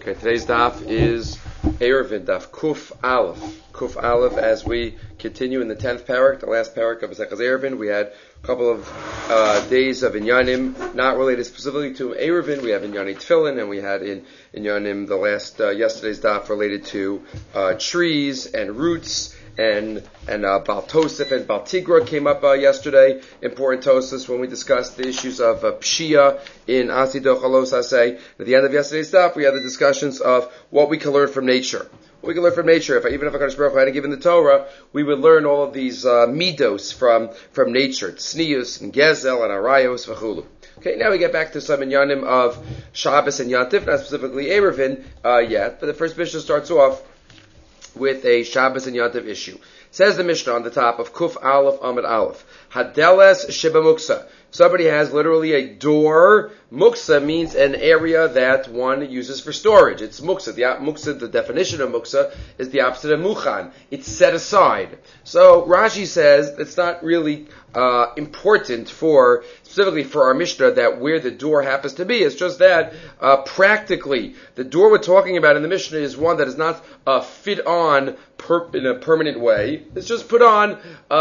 Okay, today's daf is Eruvin, daf Kuf Aleph. Kuf Aleph, as we continue in the 10th parak, the last parak of Masechtas Eruvin. We had a couple of days of Inyanim, not related specifically to Eruvin. We have Inyani Tefillin, and we had in Inyanim the last, yesterday's daf related to trees and roots. And Baal Tosef and Baal Tigra came up yesterday. Important Tosef when we discussed the issues of Pshia in Asido Chalos Aseh. At the end of yesterday's stuff, we had the discussions of what we can learn from nature. What we can learn from nature. Even if HaKadosh Baruch Hu hadn't given the Torah, we would learn all of these midos from nature, Tznius and Gezel and Arayos v'chulu. Okay, now we get back to some inyanim of Shabbos and Yantif, not specifically Eruvin yet, but the first Mishnah starts off with a Shabbos and Yantiv issue. Says the Mishnah on the top of Kuf Aleph Amud Aleph, Hadeles Sheba Muksa. Somebody has literally a door. Muksa means an area that one uses for storage. It's muksa. The definition of muksa is the opposite of muchan. It's set aside. So Rashi says it's not really important specifically for our Mishnah that where the door happens to be. It's just that practically the door we're talking about in the Mishnah is one that is not fit on in a permanent way. It's just put on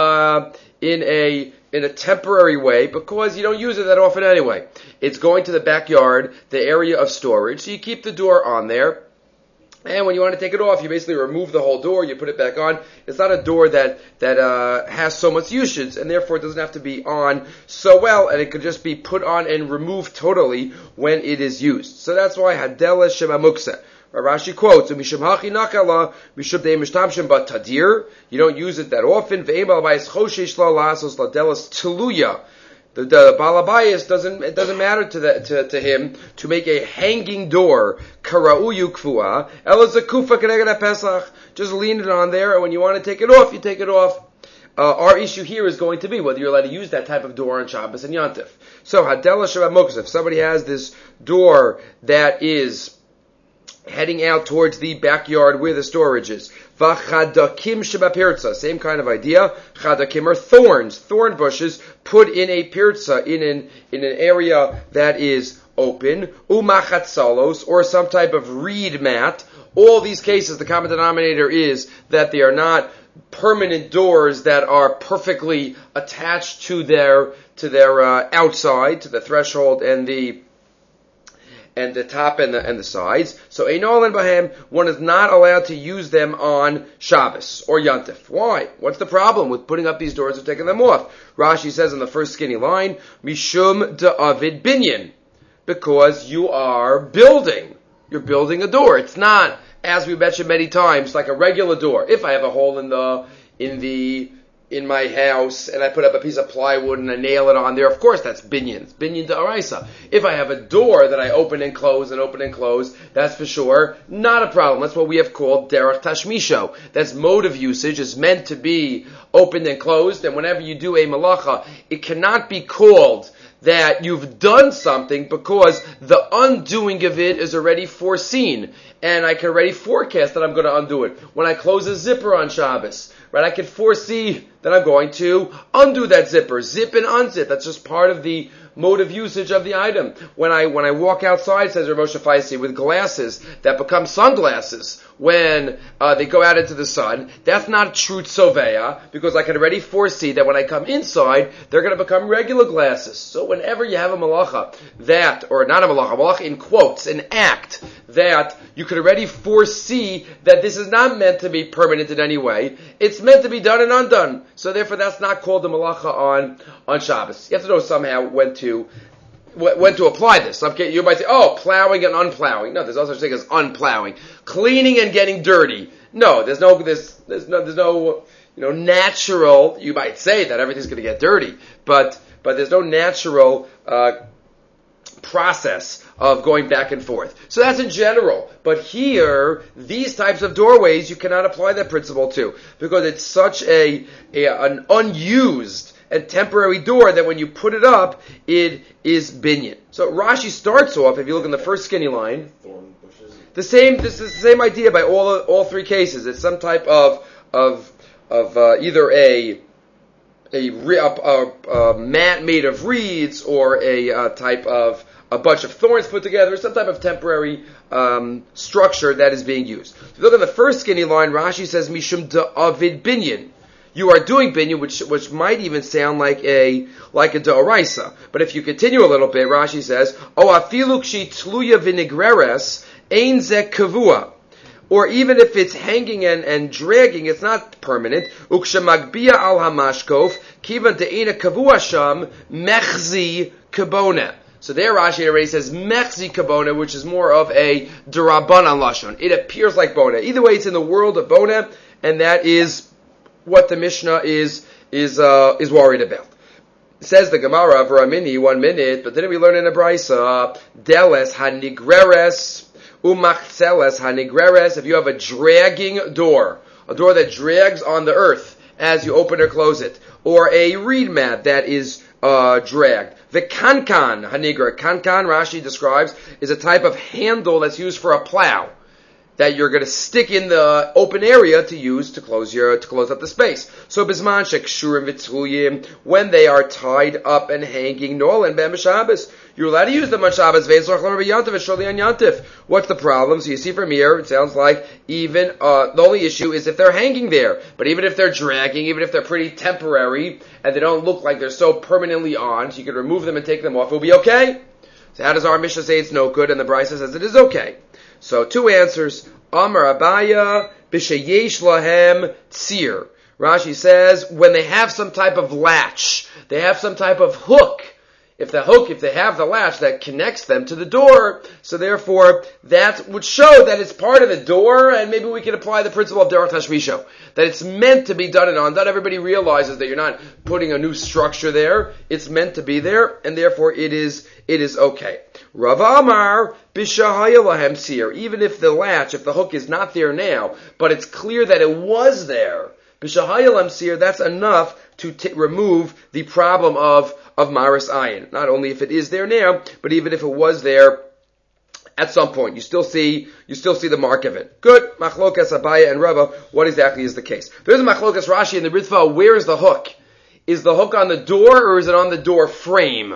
in a temporary way because you don't use it that often anyway. It's going to the backyard, the area of storage, so you keep the door on there. And when you want to take it off, you basically remove the whole door, you put it back on. It's not a door that has so much usage, and therefore it doesn't have to be on so well, and it could just be put on and removed totally when it is used. So that's why Hadela Shema Muksa. Rashi quotes, "Mishum hachi nakala, mishum de mishtamshim but tadir." You don't use it that often. Ve'emal bayis choshesh la lasos ladelas teluya. The balabayis doesn't matter to him to make a hanging door. Karauyu kfua elazakufa keneged pesach. Just lean it on there, and when you want to take it off, you take it off. Our issue here is going to be whether you're allowed to use that type of door on Shabbos and Yantif. So hadela sheba muksa. If somebody has this door that is heading out towards the backyard where the storage is. V'chadakim shebapirtza, same kind of idea. Chadakim are thorns, thorn bushes, put in a pirtza, in an area that is open. Umachatzalos, or some type of reed mat. All these cases, the common denominator is that they are not permanent doors that are perfectly attached to their outside, to the threshold and the top and the sides. So Einolan Bahem, one is not allowed to use them on Shabbos or Yantif. Why? What's the problem with putting up these doors or taking them off? Rashi says in the first skinny line, Mishum Da'avid Binyan, because you are building. You're building a door. It's not, as we mentioned many times, like a regular door. If I have a hole in my house, and I put up a piece of plywood and I nail it on there, of course that's binyan. It's binyan d'oraisa. If I have a door that I open and close, that's for sure not a problem. That's what we have called derech tashmisho. That's mode of usage, is meant to be opened and closed, and whenever you do a malacha, it cannot be called that you've done something because the undoing of it is already foreseen. And I can already forecast that I'm going to undo it. When I close a zipper on Shabbos, right, I can foresee that I'm going to undo that zipper, zip and unzip. That's just part of the mode of usage of the item. When I walk outside, says Rav Moshe Faisi, with glasses that become sunglasses when they go out into the sun, that's not true tzoveya, because I can already foresee that when I come inside, they're going to become regular glasses. So whenever you have a malacha or not a malacha in quotes, an act that you could already foresee that this is not meant to be permanent in any way, it's meant to be done and undone. So therefore that's not called the malacha on Shabbos. You have to know somehow when to apply this. Okay, you might say, plowing and unplowing. No, there's no such thing as unplowing. Cleaning and getting dirty. No, there's no natural, you might say that everything's going to get dirty, but there's no natural process of going back and forth. So that's in general. But here, these types of doorways, you cannot apply that principle to, because it's such an unused and temporary door that when you put it up, it is binyan. So Rashi starts off, if you look in the first skinny line, this is the same idea by all three cases. It's some type of either a mat made of reeds or a type of a bunch of thorns put together, some type of temporary structure that is being used. If you look at the first skinny line, Rashi says Mishum da'avid binyan. You are doing binyan, which might even sound like a da'oraisa. But if you continue a little bit, Rashi says, O afilu kshi tluya vinigreres ein ze kavua. Or even if it's hanging and dragging, it's not permanent. Ukshemagbia al hamashkov kivan de'ena kavua sham mechzi kabona. So there Rashi already says mechzi kabona, which is more of a derabanan lashon. It appears like bona. Either way, it's in the world of bona, and that is what the Mishnah is worried about. Says the Gemara for a minute, 1 minute, but didn't we learn in a brisa? Deles hanigreres umachzeles hanigreres. If you have a dragging door, a door that drags on the earth as you open or close it, or a reed mat that is dragged. The kankan hanigra. Kankan, Rashi describes, is a type of handle that's used for a plow that you're going to stick in the open area to use to close up the space. So bisman shekshurim v'tzruyim, when they are tied up and hanging, nolan ben Shabbos, you're allowed to use them on Shabbos. Ve'etzorach l'mer b'yantif v'sholi on yantif. What's the problem? So you see from here, it sounds like even the only issue is if they're hanging there. But even if they're dragging, even if they're pretty temporary and they don't look like they're so permanently on, so you can remove them and take them off, it'll be okay. So how does our Mishnah say it's no good and the Brisa says it is okay? So 2 answers. Amar Abaya b'sheyesh lahem tzir. Rashi says when they have some type of latch, they have some type of hook. If they have the latch that connects them to the door, so therefore that would show that it's part of the door, and maybe we can apply the principle of derech tashmisho, that it's meant to be done and on. Not everybody realizes that you're not putting a new structure there. It's meant to be there, and therefore it is okay. Rav Amar b'shahaya lahem sir. Even if the latch, if the hook is not there now, but it's clear that it was there, b'shahaya lahem sir, that's enough to remove the problem of maris ayin. Not only if it is there now, but even if it was there at some point, you still see the mark of it. Good. Machlokas Abaya and Rava. What exactly is the case? There's a Machlokas Rashi in the Ritva. Where is the hook? Is the hook on the door or is it on the door frame?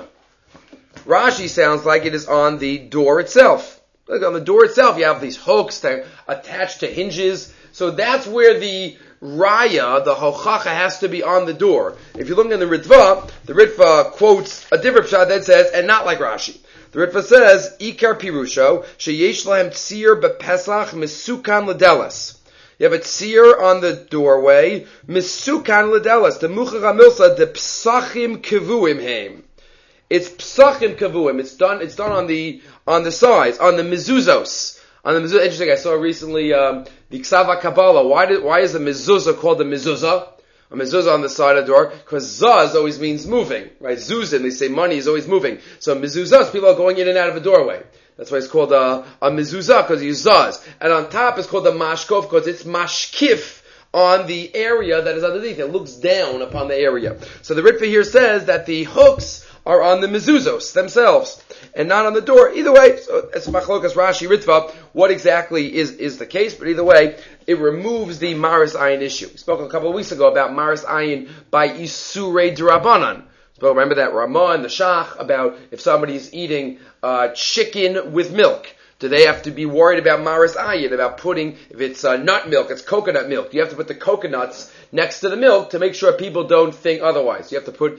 Rashi sounds like it is on the door itself. Look, on the door itself, you have these hooks that are attached to hinges. So that's where the raya, the hochacha, has to be on the door. If you look in the Ritva quotes a different pshat that says, and not like Rashi. The Ritva says, Ikar Pirusho, sheyesh lahem tzir bepesach misukan ledelas. You have a tzir on the doorway, misukan ledelas. The muchach hamilsa, the psachim kevuim heim. It's psachim kevuim. It's done on the sides, on the mezuzos. On the mezuzah, interesting. I saw recently the Ksava Kabbalah. Why is the mezuzah called the mezuzah? A mezuzah on the side of the door, because zaz always means moving, right? Zuzin, they say money is always moving. So mezuzahs, people are going in and out of a doorway. That's why it's called a mezuzah, because you zaz. And on top it's called the mashkov, because it's mashkif on the area that is underneath. It looks down upon the area. So the Ritva here says that the hooks are on the mezuzos themselves, and not on the door. Either way, so it's Machlokas Rashi Ritva, what exactly is the case, but either way, it removes the Maris Ayin issue. We spoke a couple of weeks ago about Maris Ayin by Isurei D'Rabbanan. So remember that Ramah and the Shach about if somebody's eating chicken with milk. Do they have to be worried about Maris Ayin, about putting, if it's nut milk, it's coconut milk, you have to put the coconuts next to the milk to make sure people don't think otherwise. You have to put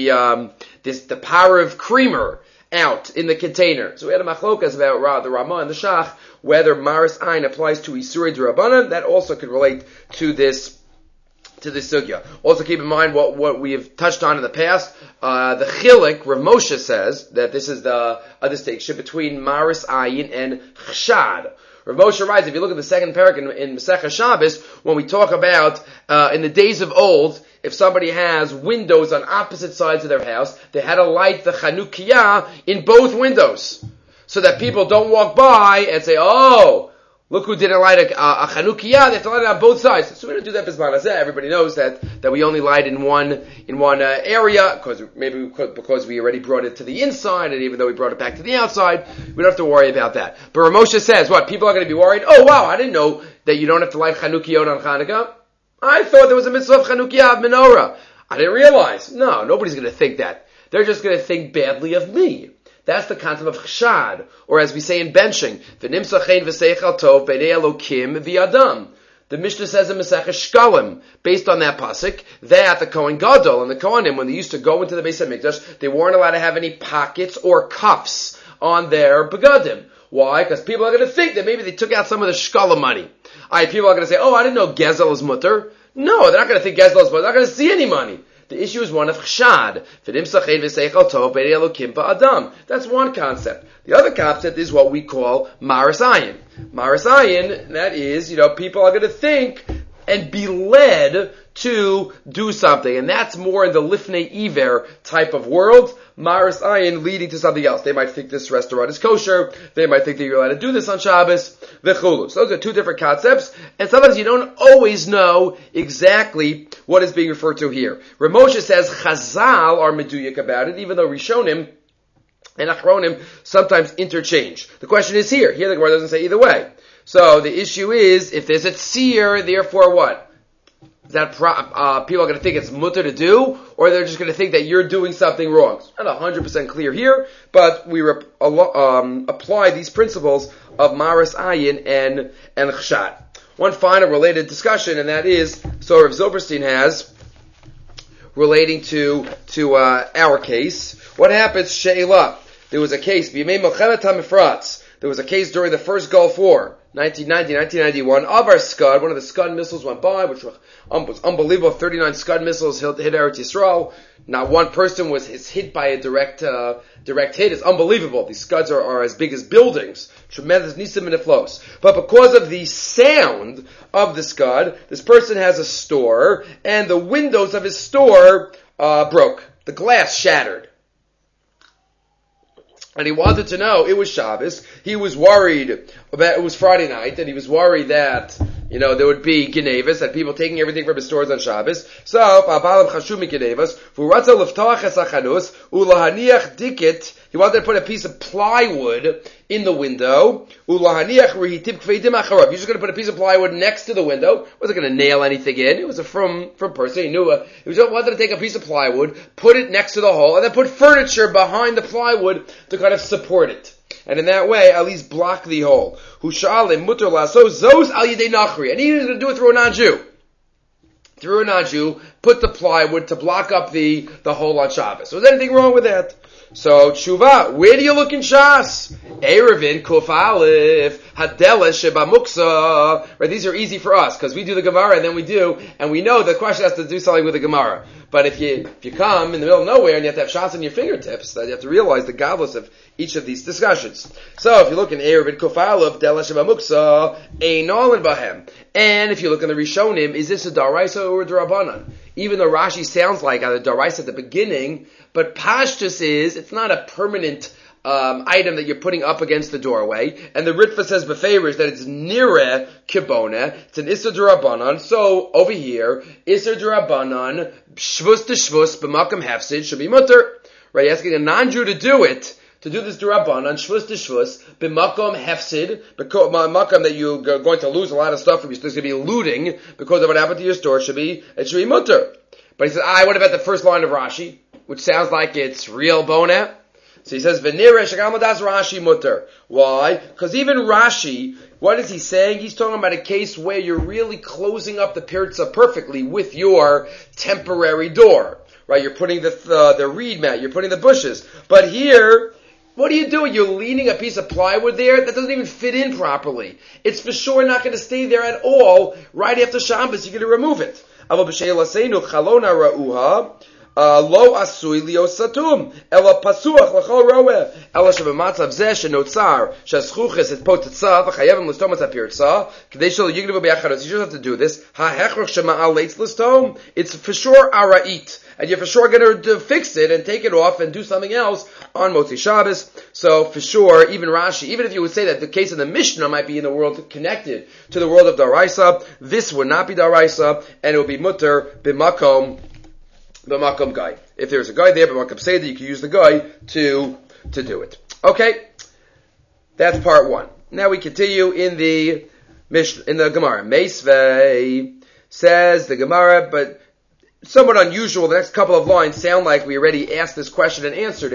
the power of creamer out in the container. So we had a machlokas about the Ramah and the Shach, whether Maris Ayin applies to Isurei D'Rabbanan. That also could relate to this sugya. Also keep in mind what we have touched on in the past. The Chilik, Rav Moshe says that this is the distinction between Maris Ayin and Chshad. Rav Moshe writes, if you look at the second parak in Masechah Shabbos, when we talk about in the days of old, if somebody has windows on opposite sides of their house, they had to light the Chanukiyah in both windows, so that people don't walk by and say, "Oh, look who didn't light a Chanukiyah." They have to light it on both sides. So we don't do that b'zman hazeh. Everybody knows that we only light in one area, because we already brought it to the inside, and even though we brought it back to the outside, we don't have to worry about that. But Rav Moshe says, what, people are going to be worried? Oh wow, I didn't know that you don't have to light Chanukiyot on Hanukkah. I thought there was a mitzvah of Chanukiyah of menorah. I didn't realize. No, nobody's going to think that. They're just going to think badly of me. That's the concept of chshad, or as we say in benching, v'nimsa chen v'seichel tov b'nei Elokim v'yadam. The Mishnah says in Masechah Shkalim, based on that pasuk, that the Kohen Gadol and the Kohanim, when they used to go into the Beis HaMikdash, they weren't allowed to have any pockets or cuffs on their begadim. Why? Because people are going to think that maybe they took out some of the Shkalim money. People are going to say, oh, I didn't know Gezel is mutter. No, they're not going to think Gezel is mutter. They're not going to see any money. The issue is one of chshad. That's one concept. The other concept is what we call maris ayin. Maris ayin, that is, people are going to think and be led to do something. And that's more in the lifnei iver type of world. Maris ayin leading to something else. They might think this restaurant is kosher. They might think that you're allowed to do this on Shabbos. V'chulu. So those are two different concepts. And sometimes you don't always know exactly what is being referred to here. Ramosha says Chazal are meduyak about it, even though Rishonim and Achronim sometimes interchange. The question is here. Here the Gemara doesn't say either way. So the issue is, if there's a tzir, therefore what? That people are going to think it's mutter to do, or they're just going to think that you're doing something wrong. It's not 100% clear here, but we apply these principles of maris ayin and chshad. One final related discussion, and that is, so Rav Zilberstein has, relating to our case. What happens, She'elah? There was a case, B'yemei Melchemet HaMifratz. There was a case during the first Gulf War, 1991, of our Scud. One of the Scud missiles went by, which was unbelievable. 39 Scud missiles hit Eretz Yisrael. Not one person was hit by a direct hit. It's unbelievable. These Scuds are as big as buildings. Tremendous nisim and niflos. But because of the sound of the Scud, this person has a store, and the windows of his store broke. The glass shattered. And he wanted to know, it was Shabbos, he was worried about, it was Friday night, and he was worried that, there would be Genevas, that people taking everything from his stores on Shabbos. So, he wanted to put a piece of plywood in the window. You're just going to put a piece of plywood next to the window. Wasn't going to nail anything in. It was a from person. He knew he just wanted to take a piece of plywood, put it next to the hole, and then put furniture behind the plywood to kind of support it. And in that way, at least block the hole. And he was going to do it through a non-Jew. Through a non-Jew, put the plywood to block up the hole on Shabbos. Was anything wrong with that? So, tshuva, where do you look in Shas? Erevin, Kuf Aleph, Hadela, Sheba Muksa. Right, these are easy for us, because we do the Gemara, and then we know the question has to do something with the Gemara. But if you come in the middle of nowhere, and you have to have Shas on your fingertips, then you have to realize the godless of each of these discussions. So, if you look in Erevin, Kuf Aleph, Dela, Sheba Muksa, Ein Olin Bahem. And if you look in the Rishonim, is this a Daraisa or a Darabanan? Even though Rashi sounds like a Daraisa at the beginning, but Pashtus is, it's not a permanent item that you're putting up against the doorway. And the Ritva says befavors that it's nire kibona. It's an Isser D'Rabbanan. So over here, Isser D'Rabbanan, shvus to shvus, b'makam hefsid, should be mutter. Right, you're asking a non-Jew to do it, to do this D'Rabbanan, shvus to shvus, b'makam hefsid, makam that you're going to lose a lot of stuff from you, so there's going to be looting because of what happened to your store, it should be mutter. But he says, what about the first line of Rashi? Which sounds like it's real bona. So he says, V'nireh shagamadas Rashi mutter. Why? Because even Rashi, what is he saying? He's talking about a case where you're really closing up the pirza perfectly with your temporary door. Right? You're putting the reed mat, you're putting the bushes. But here, what are you doing? You're leaning a piece of plywood there that doesn't even fit in properly. It's for sure not going to stay there at all. Right after Shabbos, you're going to remove it. Lo asui liosatum ela pasuach lachol roeh ela shebematzav zeh shenotzar sheschuches et potetza v'chayevim listom et hapirtza k'dei shelo yignevu be'acharos. You just have to do this. Ha'hechrach shema'al leitz listom. It's for sure ara'it, and you're for sure going to fix it and take it off and do something else on Motzi Shabbos. So for sure, even Rashi, even if you would say that the case of the Mishnah might be in the world connected to the world of Daraisa, this would not be Daraisa, and it would be mutter b'makom guy. If there's a guy there, b'makom seder, you can use the guy to do it. Okay, that's part one. Now we continue in the Gemara. Meisvei says the Gemara, but somewhat unusual. The next couple of lines sound like we already asked this question and answered it.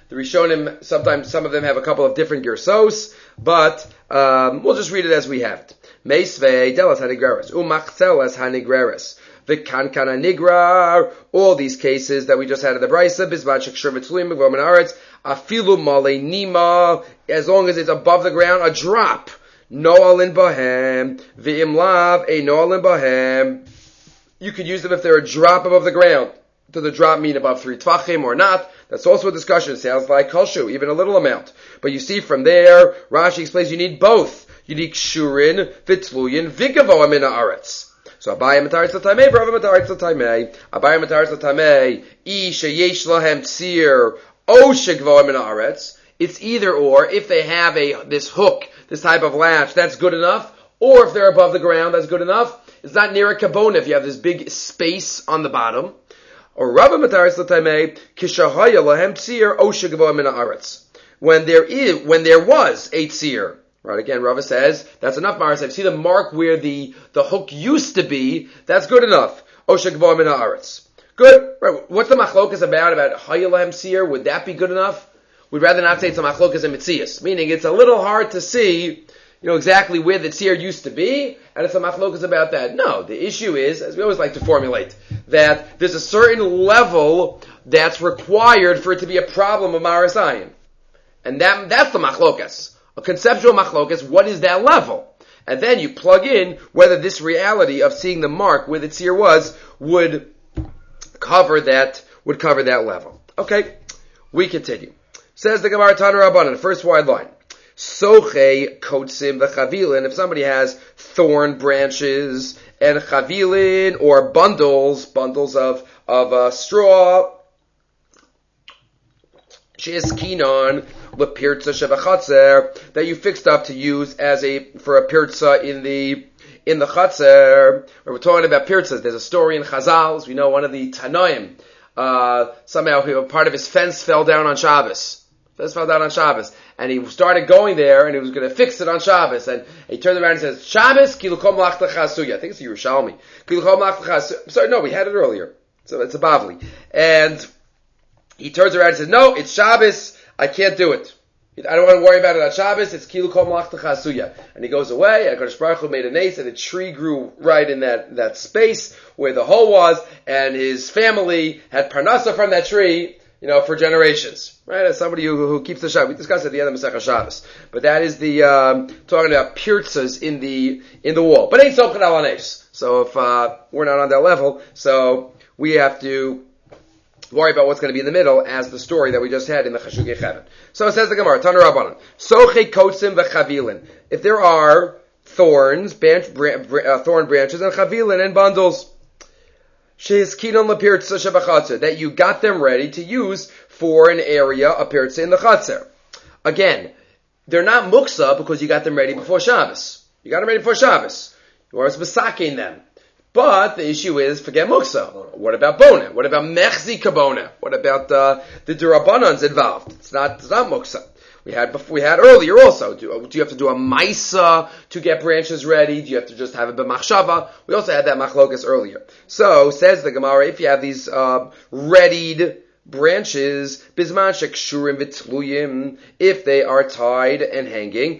The Rishonim, sometimes some of them have a couple of different gersos, but we'll just read it as we have it. Meisvei delas hanigreres, umachzelas hanigreres. V'kankan hanigrar, all these cases that we just had in the Brisa, bizvat shekshur v'tzulim v'vomen haaretz, afilu male nima, as long as it's above the ground, a drop. No'alin bahem, v'im lav, a no'alin bahem. You could use them if they're a drop above the ground. Does the drop mean above 3 tvachim or not? That's also a discussion. It sounds like kolshu, even a little amount. But you see from there, Rashi explains you need both. You need kshurin, v'tluyin, v'gavoa min haaretz. So Abaye mataritz l'tamei, Rava mataritz l'tamei. Abaye mataritz l'tamei, I sheyesh lahem tzir, o shegavoa min haaretz. It's either or. If they have this hook, this type of latch, that's good enough. Or if they're above the ground, that's good enough. It's not near a kabona if you have this big space on the bottom. Or Rava mataritz l'tamei, kishahaya lahem tzir, o shegavoa min haaretz. When there was a tzir. Right, again, Rava says, that's enough, Mara said. See the mark where the hook used to be, that's good enough. Oshek v'am min haaretz. Good. Right, what's the machlokas about hayalahem seer? Would that be good enough? We'd rather not say it's a machlokas and mitzias. Meaning, it's a little hard to see, exactly where the seer used to be, and it's a machlokas about that. No, the issue is, as we always like to formulate, that there's a certain level that's required for it to be a problem of Marasayim. And that's the machlokas. A conceptual machlokas, what is that level? And then you plug in whether this reality of seeing the mark where the tzir was would cover that level. Okay, we continue. Says the Gemara Tana Rabbanan, first wide line. Soche kotsim v'chavilin, if somebody has thorn branches and chavilin or bundles of straw, she'eskinon lepirtza shevachatzer, that you fixed up to use for a pirtza in the chatzer. We're talking about pirtzas. There's a story in Chazal. We know one of the Tanoim, somehow part of his fence fell down on Shabbos. And he started going there, and he was going to fix it on Shabbos. And he turned around and says, Shabbos, kilukom lach l'chasuya. I think it's a Yerushalmi. Kilukom lach l'chasuya. Sorry, no, we had it earlier. So it's a Bavli. And he turns around and says, no, it's Shabbos, I can't do it. I don't want to worry about it on Shabbos, it's kilu kol malach t'chasuya. And he goes away, and HaKadosh Baruch Hu made a nace, and a tree grew right in that space where the hole was, and his family had parnasa from that tree, for generations. Right? As somebody who keeps the Shabbos. We discussed at the end of Masechah Shabbos. But that is the, talking about pirtzas in the wall. But ain't somchad al hanes. So if, we're not on that level, so we have to worry about what's going to be in the middle, as the story that we just had in the Chashugei Chevin. So it says the Gemara, Tana Rabbanan, Soche kotsim v'chavilin. If there are thorns, thorn branches, and chavilin and bundles, she'eskinon lepirtza shebachatzer, that you got them ready to use for an area, a pirtza in the chatzer. Again, they're not muksa because you got them ready before Shabbos. You got them ready before Shabbos. You are besaking them. But the issue is, forget muksa. What about bona? What about mechzi kabona? What about the durabanans involved? It's not muksa. We had earlier also. Do you have to do a maisa to get branches ready? Do you have to just have a b'machshava? We also had that machlokas earlier. So says the Gemara, if you have these readied branches, bisman shekshurim v'tluyim, if they are tied and hanging,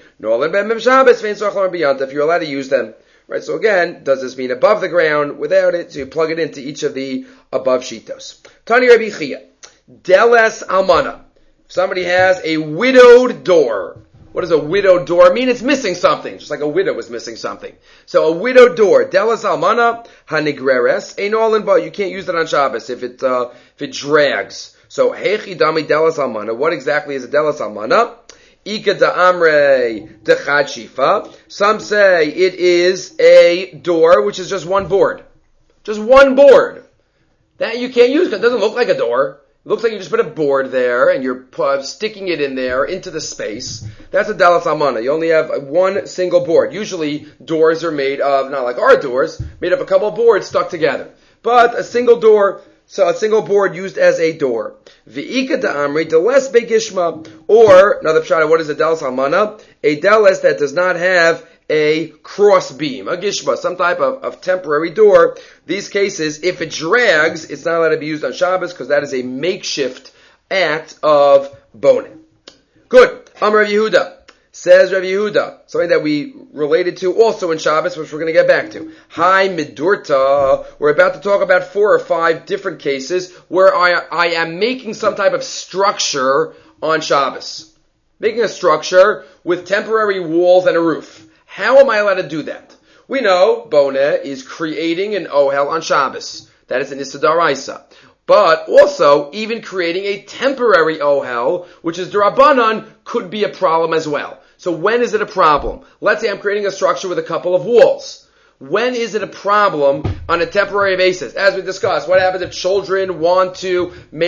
if you're allowed to use them. Right, so again, does this mean above the ground, without it? So you plug it into each of the above shitos. Tani Rabbi Chia, deles almana. If somebody has a widowed door, what does a widowed door mean? It's missing something, just like a widow was missing something. So a widowed door, deles almana, hanigreres, ein olin ba. You can't use it on Shabbos if it drags. So hechi dami deles almana. What exactly is a deles almana? Ika da amre de shifa. Some say it is a door which is just one board. Just one board. That you can't use because it doesn't look like a door. It looks like you just put a board there and you're sticking it in there into the space. That's a dalas almana. You only have one single board. Usually doors are made of, not like our doors, made of a couple of boards stuck together. But a single door, so a single board used as a door. V'ika da'amri deles begishma. Or, another pshat, what is a deles almana? A deles that does not have a cross beam, a gishma, some type of temporary door. These cases, if it drags, it's not allowed to be used on Shabbos because that is a makeshift act of boning. Good. Amar Rav Yehuda. Says Rav Yehuda, something that we related to also in Shabbos, which we're going to get back to. Hi Midurta. We're about to talk about 4 or 5 different cases where I am making some type of structure on Shabbos. Making a structure with temporary walls and a roof. How am I allowed to do that? We know Boneh is creating an ohel on Shabbos. That is an Issa D'Oraisa. But also, even creating a temporary ohel, which is D'Rabbanan, could be a problem as well. So when is it a problem? Let's say I'm creating a structure with a couple of walls. When is it a problem on a temporary basis? As we discussed, what happens if children want to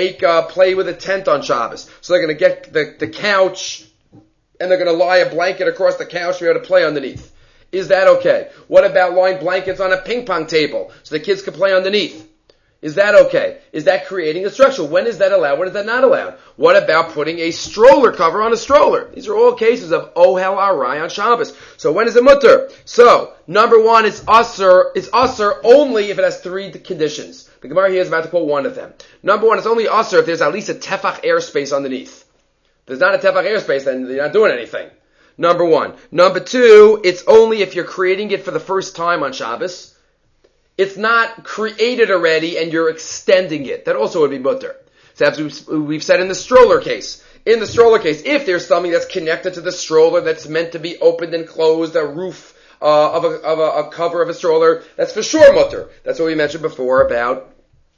play with a tent on Shabbos? So they're going to get the couch, and they're going to lie a blanket across the couch to be able to play underneath. Is that okay? What about lying blankets on a ping pong table so the kids can play underneath? Is that okay? Is that creating a structure? When is that allowed? When is that not allowed? What about putting a stroller cover on a stroller? These are all cases of ohel arai on Shabbos. So when is it mutter? So, number 1, it's usher only if it has 3 conditions. The Gemara here is about to quote one of them. Number 1, it's only usher if there's at least a tefach airspace underneath. If there's not a tefach airspace, then you're not doing anything. Number 1. Number 2, it's only if you're creating it for the first time on Shabbos. It's not created already and you're extending it. That also would be mutter. So as we've said in the stroller case. In the stroller case, if there's something that's connected to the stroller that's meant to be opened and closed, a roof of a cover of a stroller, that's for sure mutter. That's what we mentioned before about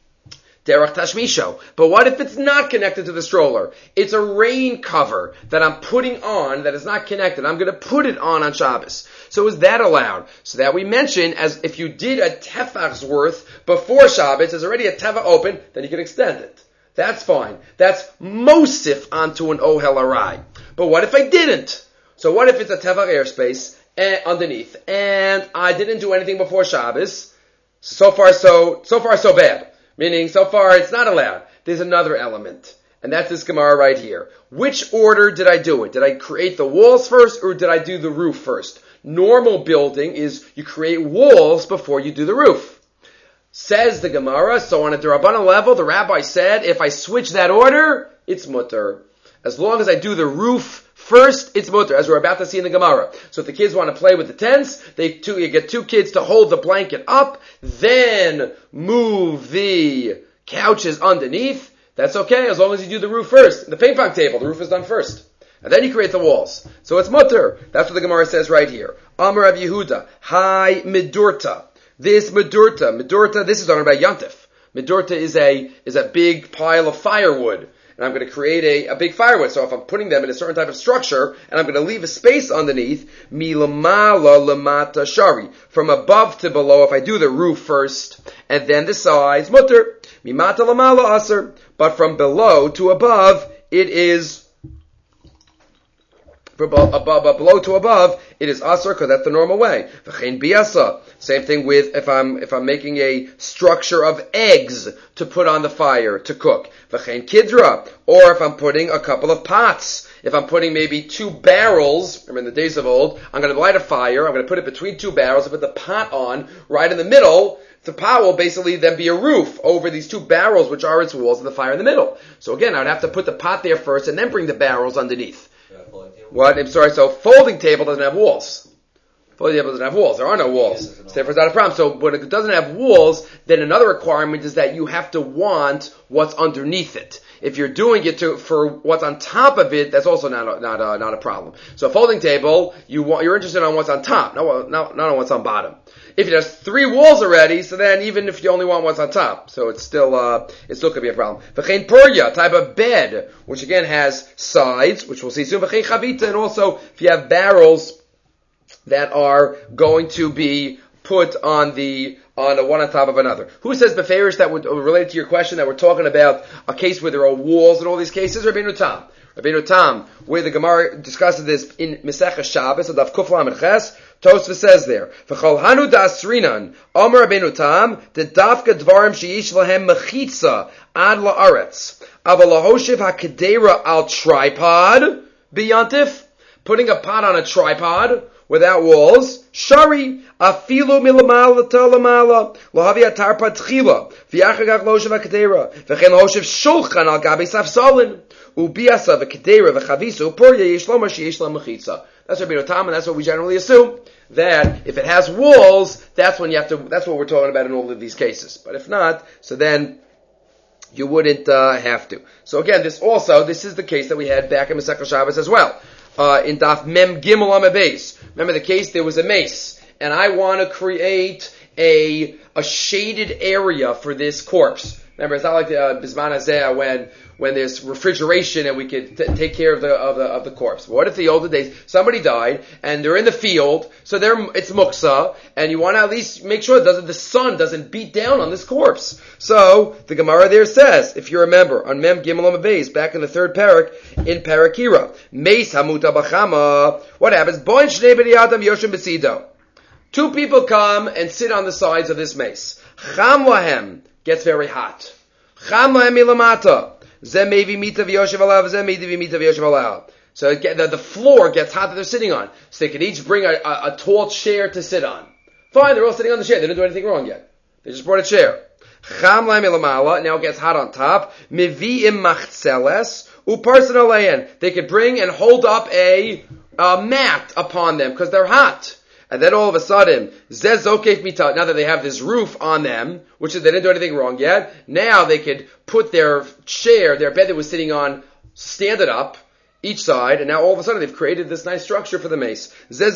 derech tashmisho. But what if it's not connected to the stroller? It's a rain cover that I'm putting on that is not connected. I'm going to put it on Shabbos. So is that allowed? So that we mention as if you did a tefach's worth before Shabbos, there's already a tefach open, then you can extend it. That's fine. That's mosif onto an ohel arai. But what if I didn't? So what if it's a tefach airspace underneath and I didn't do anything before Shabbos? So far so bad. Meaning, so far it's not allowed. There's another element. And that's this Gemara right here. Which order did I do it? Did I create the walls first or did I do the roof first? Normal building is you create walls before you do the roof. Says the Gemara, so on a D'Rabbanan level, the rabbi said, if I switch that order, it's mutter. As long as I do the roof first, it's mutter, as we're about to see in the Gemara. So if the kids want to play with the tents, you get 2 kids to hold the blanket up, then move the couches underneath. That's okay, as long as you do the roof first. The ping pong table, the roof is done first. And then you create the walls. So it's mutter. That's what the Gemara says right here. Amar Rav Yehuda. Hi Midurta. This Midurta, this is talking about Yantif. Midurta is a big pile of firewood. And I'm going to create a big firewood. So if I'm putting them in a certain type of structure, and I'm going to leave a space underneath, milamala lamata shari. From above to below, if I do the roof first, and then the sides, mutter. Mimata lamala aser. But from below to above, it is below to above, it is asr because that's the normal way. V'chein biasa. Same thing with if I'm making a structure of eggs to put on the fire to cook. V'chein kidra. Or if I'm putting a couple of pots. If I'm putting maybe 2 barrels, remember in the days of old, I'm going to light a fire, I'm going to put it between 2 barrels, and put the pot on right in the middle. The pot will basically then be a roof over these 2 barrels, which are its walls, and the fire in the middle. So again, I would have to put the pot there first and then bring the barrels underneath. What? I'm sorry, so folding table doesn't have walls. Folding table doesn't have walls. There are no walls. So therefore it's not a problem. So when it doesn't have walls, then another requirement is that you have to want what's underneath it. If you're doing it for what's on top of it, that's also not a problem. So a folding table, you're interested on what's on top, not on what's on bottom. If it has 3 walls already, so then even if you only want what's on top, so it still could be a problem. V'chein purya, type of bed, which again has sides, which we'll see soon. V'chein chavita, and also if you have barrels that are going to be put on one on top of another. Who says beferish that would relate to your question that we're talking about a case where there are walls in all these cases? Rabbeinu Tam. Rabbeinu Tam, where the Gemara discusses this in Mesechah Shabbos, Daf Kuf Lamed Ches, Tosfos says there, V'chol hanu dasrinan, Amar Rabbeinu Tam, the dafka dvarim sheyish lahem mechitza ad la'aretz, aval lahoshiv hakedera al tripod, biyantif, putting a pot on a tripod, without walls, shari, afilu milamala talamala, lohavi atar patchila, v'yachagach loshav hakadera, v'chen loshav shulchan al gabi safsalin, ubiasa v'kadera v'chavisa, upurya yishlom or sheyishlom mechitza. That's Rabbeinu Tam, and that's what we generally assume, that if it has walls, that's when you have to, that's what we're talking about in all of these cases. But if not, so then you wouldn't have to. So again, this is the case that we had back in Masechah Shabbos as well. In Daf Mem Gimel Amud Beis. Remember the case, there was a mace, and I want to create a shaded area for this corpse. Remember, it's not like Bisman Hazeh when there's refrigeration and we could take care of the corpse. What if the older days somebody died and they're in the field, so it's muksa, and you want to at least make sure the sun doesn't beat down on this corpse. So the Gemara there says, if you remember, on Mem Gimel Amud Beis, back in the third parak in Parakira, Meis Hamuta Bachama. What happens? Boin Shnei Bnei Adam Yoshim Besido. Two people come and sit on the sides of this mace. Cham lahem, gets very hot. Cham lahem milamata. So the floor gets hot that they're sitting on. So they can each bring a tall chair to sit on. Fine, they're all sitting on the chair. They didn't do anything wrong yet. They just brought a chair. Now it gets hot on top. They could bring and hold up a mat upon them because they're hot. And then all of a sudden, now that they have this roof on them, which is they didn't do anything wrong yet, now they could put their chair, their bed they was sitting on, stand it up, each side, and now all of a sudden they've created this nice structure for the mace.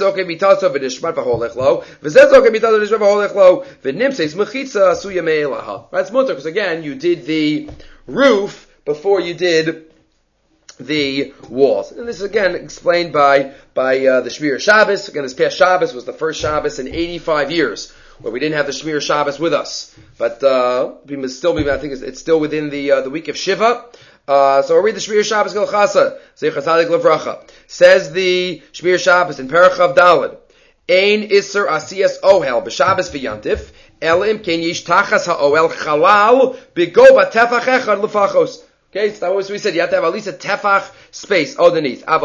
That's mutter, because again, you did the roof before you did the walls. And this is again explained by the Shmir Shabbos. Again, this past Shabbos was the first Shabbos in 85 years where we didn't have the Shmir Shabbos with us. But I think it's still within the week of Shiva. So I'll read the Shmir Shabbos Gilchasa. Zecher Tzadik Levracha. Says the Shmir Shabbos in Parachav Daled. Ein Isser Asiyas Ohel b'Shabbos v'Yantif Elim Ken Yish Tachas HaOhel Chalal B'Gova Tefach Echad Lefachos. Okay, so that was we said. You have to have at least a tefach space underneath. By the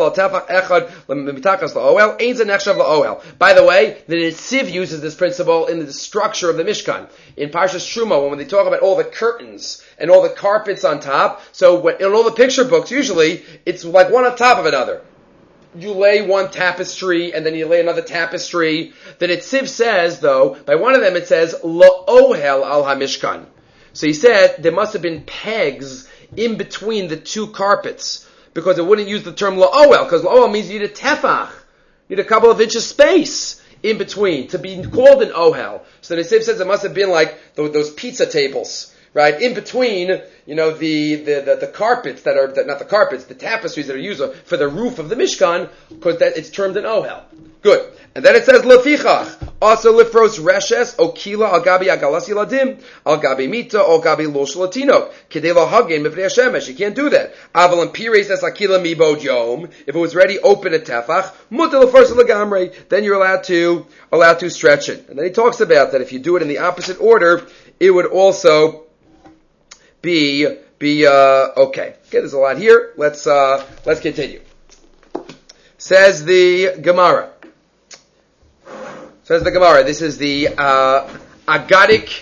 way, the Netziv uses this principle in the structure of the Mishkan. In Parshas Truma, when they talk about all the curtains and all the carpets on top, so in all the picture books, usually, it's like one on top of another. You lay one tapestry, and then you lay another tapestry. The Netziv says, though, by one of them it says, La'ohel al HaMishkan. So he said there must have been pegs in between the two carpets, because it wouldn't use the term la'oel, because la'oel means you need a tefach. You need a couple of inches space in between to be called an ohel. So the Nesif says it must have been like those pizza tables, right? In between, the carpets not the carpets, the tapestries that are used for the roof of the Mishkan, because that it's termed an ohel. Good. And then it says, Lefichach, also lifros reshes, okila, al gabi agalas yiladim, al gabi mita, al gabi losh latino, kedei lo hagin, mivnei hashemesh. You can't do that. Aval and pires es akila mibod yom. If it was ready, open a tefach, mutal first lagamre, then you're allowed to stretch it. And then he talks about that if you do it in the opposite order, it would also be okay. Okay, there's a lot here. Let's continue. Says the Gemara. This is the Agadic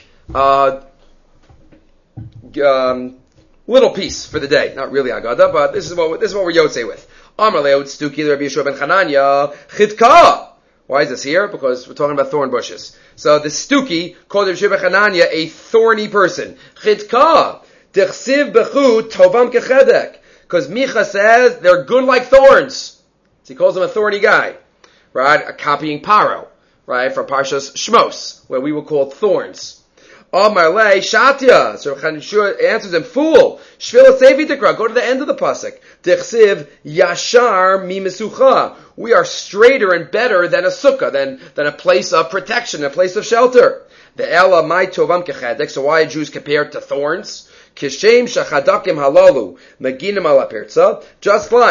little piece for the day. Not really Agada, but this is what we're Yotzei with. Amar Leod Stuki Rabbi Yeshua ben Chananya Chidka. Why is this here? Because we're talking about thorn bushes. So the Stuki called Rabbi Yeshua ben Chananya a thorny person. Chidka Dechsiv Bechu Tovam Kechedek. Because Micha says they're good like thorns. So he calls him a thorny guy. Right? Copying Paro. Right, from Parshas Shmos, where we were called thorns. Amar le Shatya. So Chanshur answers him, fool. Shvila Sevi Tikra. Go to the end of the pasuk. Dechsiv Yashar Mi Mesucha. We are straighter and better than a sukkah, than a place of protection, a place of shelter. The Ela Mai Tovam Kechedek. So why are Jews compared to thorns? Kishem Shachadakim Halalu Maginim Ala Pirza. Just like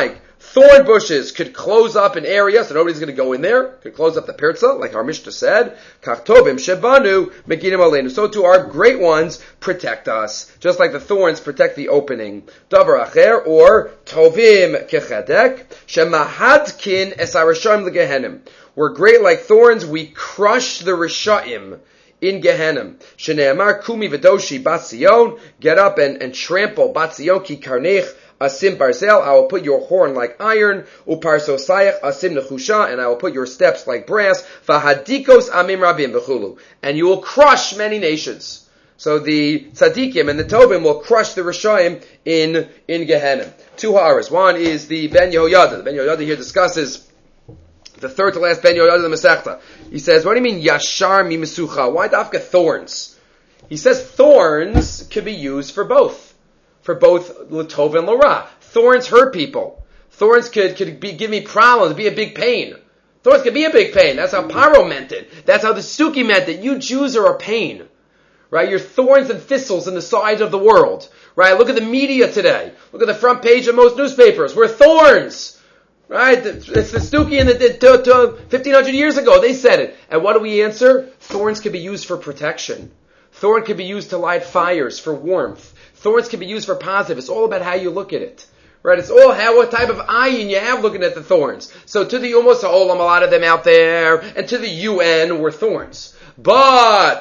Thorn bushes could close up an area, so nobody's going to go in there. Could close up the pirza, like our Mishnah said. Kachtovim shebanu meginim aleinu. So too our great ones protect us, just like the thorns protect the opening. Davar acher, or tovim kechedek shemahadkin es harishayim legehenim. We're great like thorns. We crush the rishaim in Gehenna. Shneamar kumi v'doshi bat Zion. Get up and trample bat Zion ki karnech. Asim barzel, I will put your horn like iron. Uparso sayach, asim nechusha, and I will put your steps like brass. Vahadikos amim rabim v'chulu, and you will crush many nations. So the tzaddikim and the tovim will crush the Rishaim in Gehenna. Two ha'aras. One is the Ben Yehoyada. The Ben Yehoyada here discusses the third to last Ben Yehoyada of the Masechta. He says, what do you mean yashar mi mesucha? Why dafka thorns? He says thorns can be used for both. For both L'tov and L'ra. Thorns hurt people. Thorns could give me problems, be a big pain. Thorns could be a big pain. That's how Paro meant it. That's how the Suki meant it. You Jews are a pain. Right? You're thorns and thistles in the sides of the world. Right? Look at the media today. Look at the front page of most newspapers. We're thorns. Right? It's the Suki in the 1500 years ago. They said it. And what do we answer? Thorns can be used for protection. Thorn can be used to light fires, for warmth. Thorns can be used for positive. It's all about how you look at it. Right? It's all what type of ayin you have looking at the thorns. So to the Umos HaOlam, a lot of them out there, and to the UN were thorns. But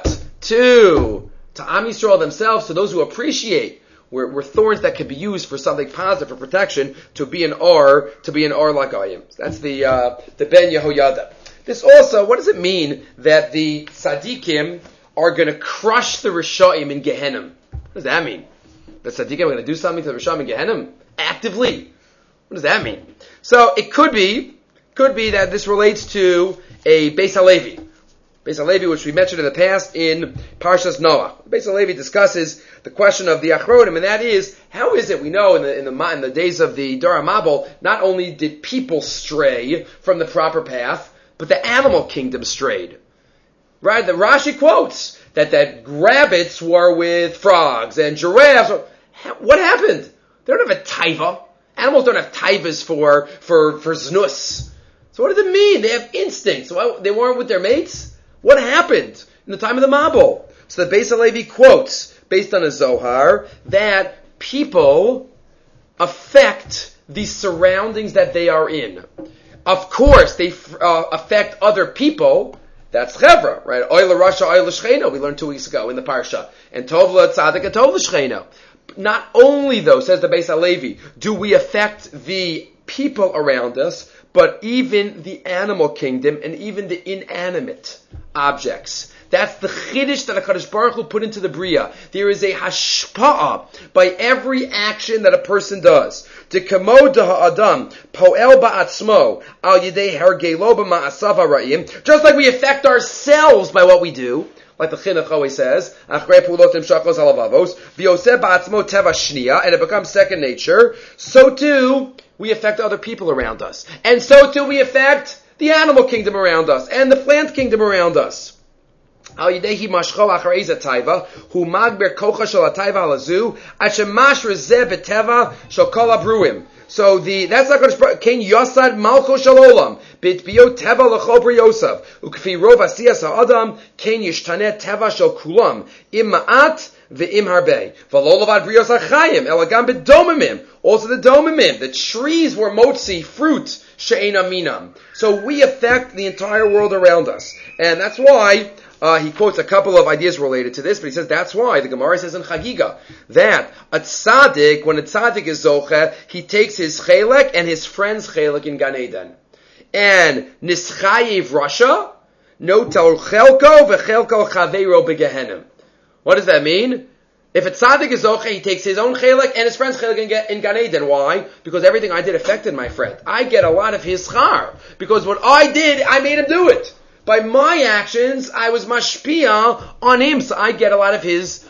to Am Yisrael themselves, to those who appreciate, were thorns that could be used for something positive, for protection, to be an R like ayim. That's the Ben Yehoyada. This also, what does it mean that the tzaddikim are going to crush the Rishaim in Gehenna? What does that mean? The tzaddikim are going to do something to the Rishaim in Gehenna? Actively? What does that mean? So it could be that this relates to a Beis HaLevi. Beis HaLevi, which we mentioned in the past in Parshas Noah. Beis HaLevi discusses the question of the Achronim, and that is, how is it we know in the days of the Dor HaMabul, not only did people stray from the proper path, but the animal kingdom strayed. Right? The Rashi quotes that rabbits were with frogs and giraffes. What happened? They don't have a taiva. Animals don't have taivas for znus. So what does it mean? They have instincts. So they weren't with their mates? What happened in the time of the Mabul? So the Beis HaLevi quotes, based on a Zohar, that people affect the surroundings that they are in. Of course, they affect other people. That's chevra, right? Oy l'rasha, oy l'shcheino. We learned 2 weeks ago in the parsha. And tov l'tzadik, and tov l'shcheino. Not only, though, says the Beis HaLevi, do we affect the people around us, but even the animal kingdom and even the inanimate objects. That's the chiddush that HaKadosh Baruch Hu put into the Bria. There is a hashpa'ah by every action that a person does. T'kamo ha'adam po'el ba'atzmo al yidei hergelo b'ma'asav ha'ra'im. Just like we affect ourselves by what we do, like the Chinuch always says, achrei pulotim shakos halavavos, v'yoseh ba'atzmo teva shniya, and it becomes second nature, so too we affect other people around us. And so too we affect the animal kingdom around us, and the plant kingdom around us. Al yidehi mashcho acharei zatayva, hu magber kocha shel atayva halazu, asher mashre zeh b'teva shel kol abruim. So that's not going to Ken Yosad Malcho Shalom Bit Bio Teva Lachobri Yosef Ukfi Rov Asiyas Adam Ken Yishtanet Teva Shel Kulam Im Ma'at Ve'im Harbe Valolavad Brios Achayim Elagam B'Domimim. Also the Domimim, the trees were motzi, fruit She'ena Minam. So we affect the entire world around us, and that's why he quotes a couple of ideas related to this, but he says that's why the Gemara says in Chagiga that a tzaddik, when a tzaddik is zoche, he takes his chelek and his friend's chelek in Gan Eden. And nischayev Rasha, no tel chelko v'chelko chaveiro begehenim. What does that mean? If a tzaddik is zoche, he takes his own chelek and his friend's chelek in Gan Eden. Why? Because everything I did affected my friend. I get a lot of his schar. Because what I did, I made him do it. By my actions, I was mashpia on him, so I get a lot of his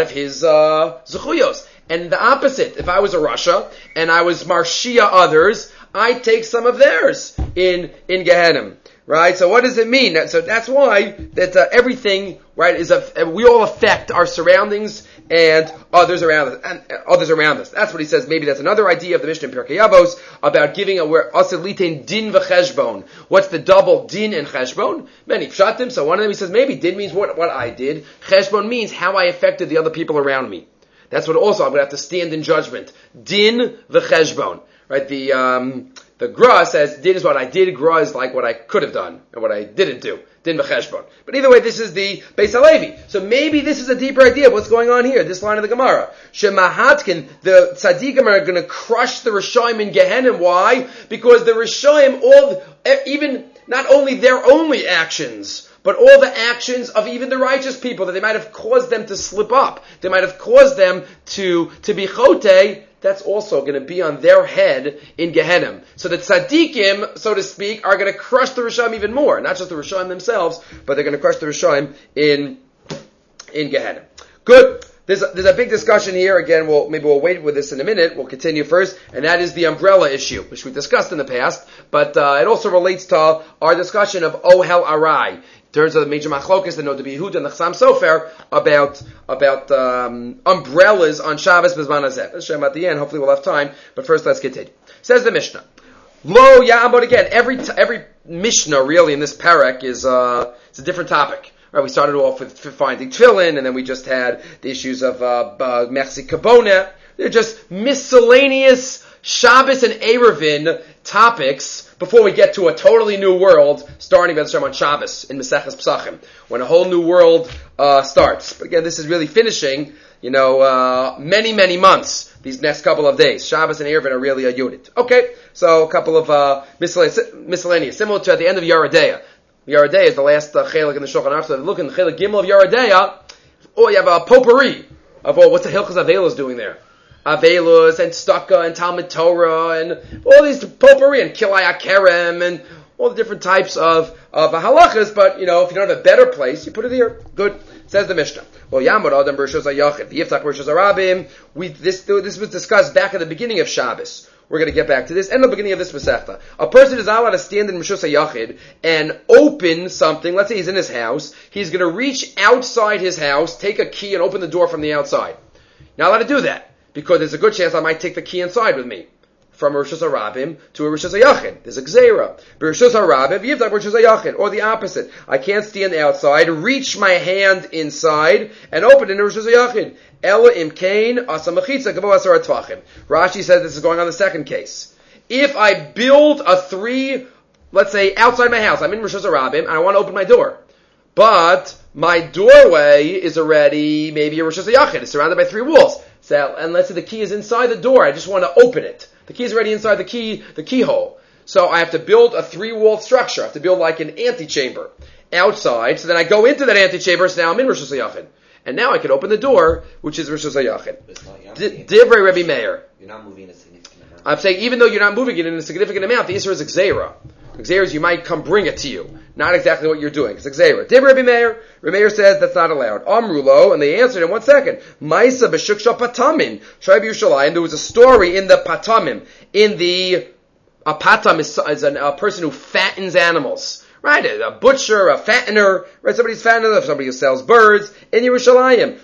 zechuyos. And the opposite, if I was a Rasha and I was marshia others, I take some of theirs in Gehenna. Right? So what does it mean? So that's why that everything, right, we all affect our surroundings and others around us. That's what he says. Maybe that's another idea of the Mishnah in Pirkei Avos about giving where asel litain din v'cheshbon. What's the double din and cheshbon? Many pshatim. So one of them he says maybe din means what I did. Cheshbon means how I affected the other people around me. That's what also I'm going to have to stand in judgment. Din v'cheshbon. Right? The Gra says din is what I did. Gra is like what I could have done and what I didn't do. Din v'cheshbon. But either way, this is the Beis Halevi. So maybe this is a deeper idea of what's going on here. This line of the Gemara. Shemahatkin, the tzaddikim are going to crush the Rishonim in Gehenna. Why? Because the Rishonim, even not only their only actions, but all the actions of even the righteous people that they might have caused them to slip up, they might have caused them to be chote, that's also going to be on their head in Gehenna. So the tzaddikim, so to speak, are going to crush the Rishonim even more. Not just the Rishonim themselves, but they're going to crush the Rishonim in Gehenna. Good. There's a big discussion here. Again, we'll wait with this in a minute. We'll continue first, and that is the umbrella issue, which we discussed in the past. But it also relates to our discussion of Ohel Arai. In terms of the major machlokas, the Noda B'Yehuda and the Chassam Sofer about umbrellas on Shabbos B'zman Hazeh. Let's show them at the end. Hopefully, we'll have time. But first, let's continue. Says the Mishnah. Lo Ya'amod again. Every Mishnah really in this parak is it's a different topic. Right, we started off with finding tefillin, and then we just had the issues of Mechzi Kabona. They're just miscellaneous Shabbos and Erevin topics before we get to a totally new world, starting on Shabbos in Maseches Pesachim, when a whole new world starts. But again, this is really finishing, many, many months, these next couple of days. Shabbos and Erevin are really a unit. Okay, so a couple of miscellaneous, similar to at the end of Yeridea. Yeridea is the last chelik in the Shulchan Aruch. So look in the chelik Gimel of Yeridea. Oh, you have a potpourri of what's the Hilchos Avelos doing there? Avelos and Stucca and Talmud Torah and all these potpourri and Kilai Akerem and all the different types of halachas. But if you don't have a better place, you put it here. Good. Says the Mishnah. Well, Yamod Adam Bereshos Hayachid. Yiftach Bereshos Harabim. This was discussed back at the beginning of Shabbos. We're going to get back to this. And the beginning of this Masechta. A person is not allowed to stand in Reshus HaYachid and open something. Let's say he's in his house. He's going to reach outside his house, take a key, and open the door from the outside. Not allowed to do that, because there's a good chance I might take the key inside with me. From a Reshus HaRabim to a Reshus HaYachid. There's a Gzeira. Reshus HaRabim, Yivtach Reshus HaYachid. Or the opposite. I can't stand outside, reach my hand inside, and open in a Reshus HaYachid. Ela imkain asa mechitza gavo asar tvachim. Rashi says this is going on the second case. If I build let's say outside my house, I'm in Reshus HaRabim, and I want to open my door. But my doorway is already maybe a Reshus HaYachid. It's surrounded by 3 walls. So, and let's say the key is inside the door. I just want to open it. The key is already inside the keyhole. So I have to build a 3-walled structure. I have to build like an antechamber outside. So then I go into that antechamber, so now I'm in Reshus HaYachid. And now I can open the door, which is Reshus HaYachid. Divrei Rebbe Meir. You're not moving a significant amount. I'm saying even though you're not moving it in a significant amount, the Isser is a Gzeira. Gzeira is you might come bring it to you. Not exactly what you're doing. It's a Gzeira. Divrei Rebbe Meir. Rebbe Meir says that's not allowed. Amrulo, and they answered in 1 second. Maisa b'shuksha patamim. Shai b'Yushalayim. There was a story in the patamim. A patam is a person who fattens animals. Right, a butcher, a fattener, right? Somebody's fattening, somebody who sells birds in Yerushalayim.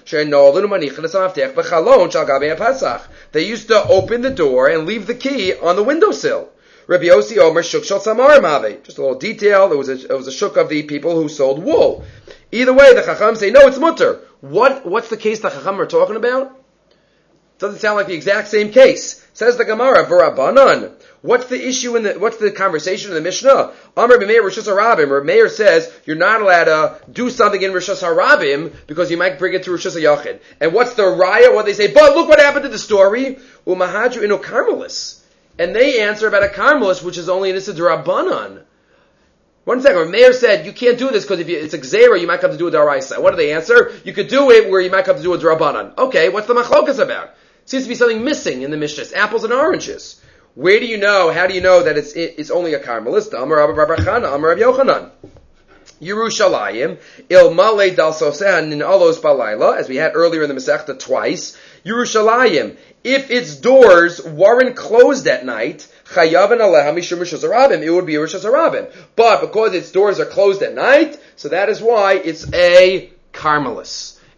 They used to open the door and leave the key on the windowsill. Rabbi Yossi Omer shuk shel samar mave. Just a little detail. It was a shuk of the people who sold wool. Either way, the Chacham say no, it's mutter. What's the case the Chacham are talking about? Doesn't sound like the exact same case. Says the Gemara, V'Rabbanan. What's the issue what's the conversation in the Mishnah? Amar b'meir Reshus HaRabim. Meir says you're not allowed to do something in Reshus HaRabim because you might bring it to Reshus HaYachid. And what's the raya? What they say? But look what happened to the story. Umahadru ino karmelis. And they answer about a karmelis, which is only an issa d'Rabbanan. 1 second. Meir said you can't do this because if it's a gzeira, you might come to do a daraisa. What do they answer? You could do it where you might come to do a d'Rabbanan. Okay, what's the machlokas about? Seems to be something missing in the Mishnah. It's apples and oranges. Where do you know? How do you know that it's only a karmelista? Amar Rabbi Bar Chana, Amar Rabbi Yochanan. Yerushalayim, il male dal sosehan in alos balayla, as we had earlier in the Masechta twice. Yerushalayim, if its doors weren't closed at night, chayavan aleha mishum Reshus HaRabim, it would be Reshus HaRabim. But because its doors are closed at night, so that is why it's a karmelis.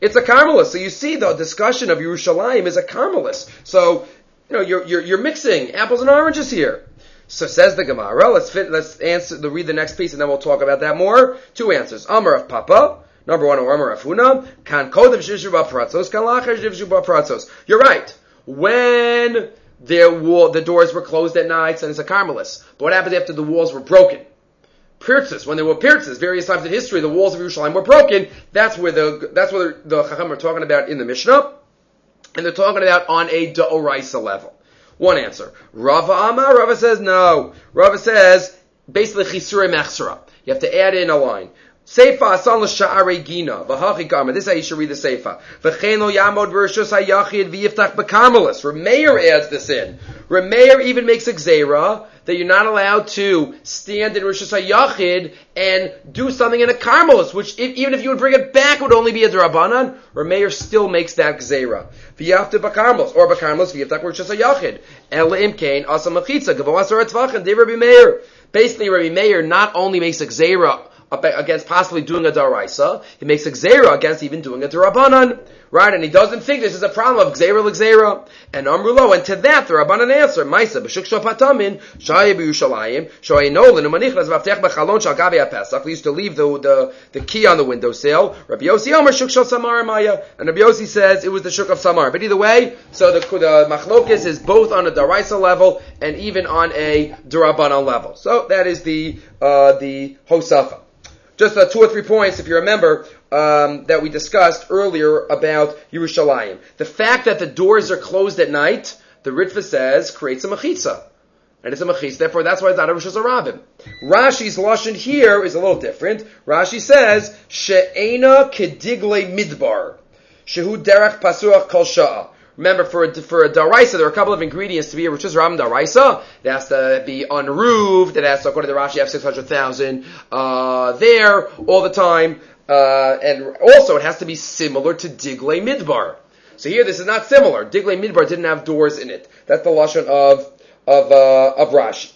It's a Carmelis. So you see the discussion of Yerushalayim is a Carmelis. So, you're mixing apples and oranges here. So says the Gemara, let's read the next piece and then we'll talk about that more. 2 answers. Amar of Papa. Number 1, or Amar of Huna. Kan kodem shivshu ba'pratzos, kan lacher shivshu ba'pratzos. You're right. When the doors were closed at night, and it's a Carmelis. But what happened after the walls were broken? Pirtzes, when there were pirtzes, various times in history, the walls of Yerushalayim were broken. That's where the Chacham are talking about in the Mishnah. And they're talking about on a D'oraisa level. 1 answer. Rava Amar, Rava says no. Rava says, basically, Chisure Mechsera. You have to add in a line. Seifa asan l'sha'arei gina. V'hachi karma. This is how you should read the Seifa. V'chein lo yamod v'rishus ha'yachid v'yiftach b'karmelis. Rameir adds this in. Rameir even makes a gzeira that you're not allowed to stand in Rishus ha'yachid and do something in a karmelis, which even if you would bring it back, would only be a drabanan. Rameir still makes that gzeira. V'yafta b'karmelis, or b'karmelis v'yiftach b'rishus ha'yachid. Ela imkein asa machitza gavo asar atzvachan de Rabbi Meir. Basically, Rabbi Meir not only makes a gzeira against possibly doing a daraisa, he makes a gzeira against even doing a darabanan, right? And he doesn't think this is a problem of gzeira l'gzeira. And amrulo, and to that the rabbanan answer, Maisa b'shuk shapatamin shaya b'Yushalayim shoyinolin umanichnas v'aftech b'chalon shal gavi ha'pesach. They used to leave the key on the windowsill. Rabbi Yossi Omer shuk shal samar maya, and Rabbi Yossi says it was the shuk of samar. But either way, so the machlokes is both on a daraisa level and even on a darabanan level. So that is the hosafa. Just 2 or 3 points, if you remember, that we discussed earlier about Yerushalayim. The fact that the doors are closed at night, the Ritva says, creates a mechitza. And it's a mechitza, therefore that's why it's not a Rosh Hashanah. Rashi's lashon here is a little different. Rashi says, she'ena kedigle midbar, shehu derech pasuach kol sha'a. Remember, for a daraisa, there are a couple of ingredients to be a Rosh Hashanah daraisa. It has to be unroofed. It has to, according to Rashi, have 600,000 there all the time. And also, it has to be similar to Diglei Midbar. So here, this is not similar. Diglei Midbar didn't have doors in it. That's the lashon of Rashi.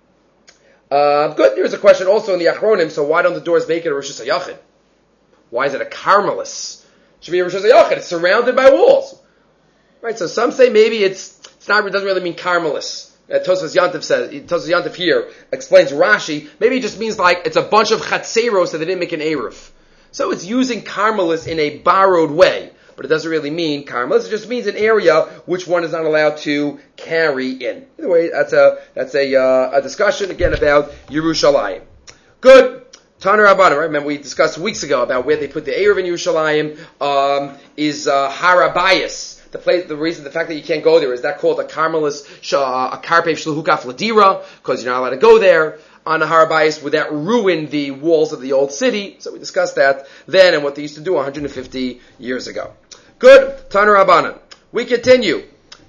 Good. Here's a question also in the Achronim. So why don't the doors make it a Rosh Hashanah? Why is it a Carmelis? It should be a Rosh Hashanah. It's surrounded by walls. Right, so some say maybe it doesn't really mean Carmelis. Tosfos Yantif here explains Rashi, maybe it just means like it's a bunch of chatzeros that they didn't make an Eruv. So it's using Carmelis in a borrowed way, but it doesn't really mean Carmelis, it just means an area which one is not allowed to carry in. Either way, that's a discussion again about Yerushalayim. Good. Tana Rabbanan, right? Remember we discussed weeks ago about where they put the Eruv in Yerushalayim, is Harabayas. The fact that you can't go there, is that called a Carmelis, a Karpev Shluhukaf Ladira, because you're not allowed to go there on a Harabayas? Would that ruin the walls of the old city? So we discussed that then and what they used to do 150 years ago. Good. Tana Rabbanan. We continue.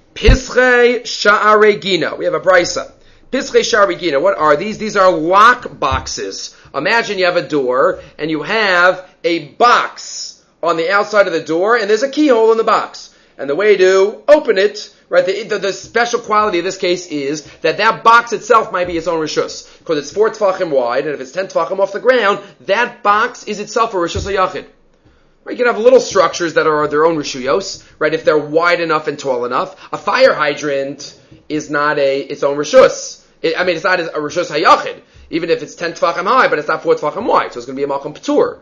Pischei Sha'arei Gina. We have a brisa. Pischei Sha'arei Gina. What are these? These are lock boxes. Imagine you have a door and you have a box on the outside of the door and there's a keyhole in the box. And the way to open it, right, the special quality of this case is that box itself might be its own rishus. Because it's 4 tefachim wide, and if it's 10 tefachim off the ground, that box is itself a rishus hayachid. Right, you can have little structures that are their own rishuyos, right, if they're wide enough and tall enough. A fire hydrant is not its own rishus. It's not a rishus hayachid, even if it's 10 tefachim high, but it's not 4 tefachim wide, so it's going to be a malcham p'tur.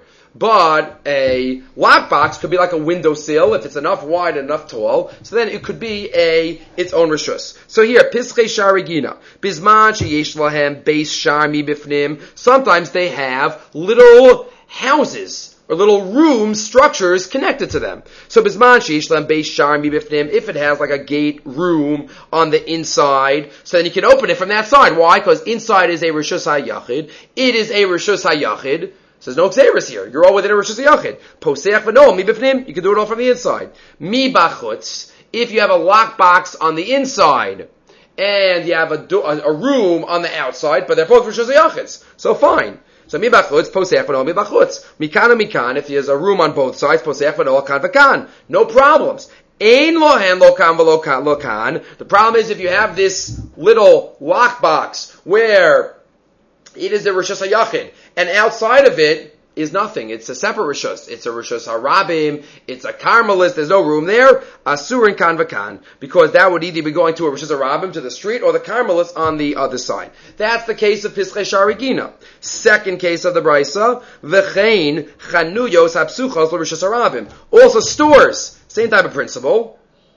But a lockbox could be like a windowsill if it's enough wide and enough tall. So then it could be its own rishus. So here, pischei sha'arei gina. Bizman sheyesh lahem beis shar mi bifnim. Sometimes they have little houses or little rooms, structures connected to them. So bizman sheyesh lahem beis shar mi bifnim. If it has like a gate room on the inside, so then you can open it from that side. Why? Because inside is a rishus hayachid. It is a rishus hayachid. So there's no xeris here. You're all within a Rishus Hayachid. Poseach v'no, mi b'fnim. You can do it all from the inside. Mi b'chutz. If you have a lockbox on the inside, and you have a room on the outside, but they're both Rishus Hayachids. So fine. So mi b'chutz, poseach v'no, mi b'chutz. Mikan and mikan, if there's a room on both sides, poseach v'no, kan v'kan. No problems. Ein lohan lokan v'lokan. The problem is if you have this little lockbox where it is a Rishus Hayachid, and outside of it is nothing. It's a separate rishus. It's a rishus harabim. It's a karmelis. There's no room there. Asur and kan v'kan. Because that would either be going to a rishus harabim to the street or the karmelis on the other side. That's the case of Pischei Sharigina. Second case of the Brisa. V'chein chanuyos hapsuchos l'rishus harabim. Also stores. Same type of principle.